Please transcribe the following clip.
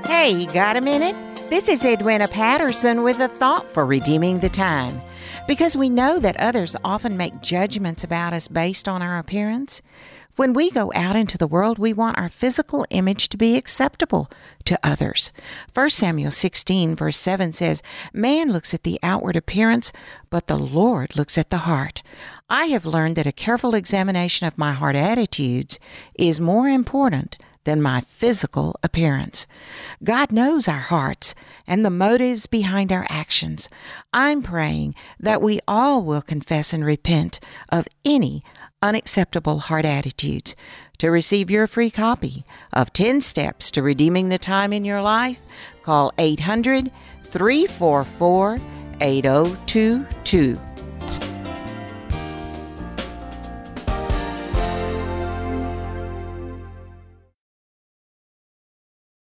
Hey, you got a minute? This is Edwina Patterson with a thought for redeeming the time. Because we know that others often make judgments about us based on our appearance. When we go out into the world, we want our physical image to be acceptable to others. 1 Samuel 16, verse 7 says, "Man looks at the outward appearance, but the Lord looks at the heart." I have learned that a careful examination of my heart attitudes is more important than my physical appearance. God knows our hearts and the motives behind our actions. I'm praying that we all will confess and repent of any unacceptable heart attitudes. To receive your free copy of 10 Steps to Redeeming the Time in Your Life, call 800-344-8022.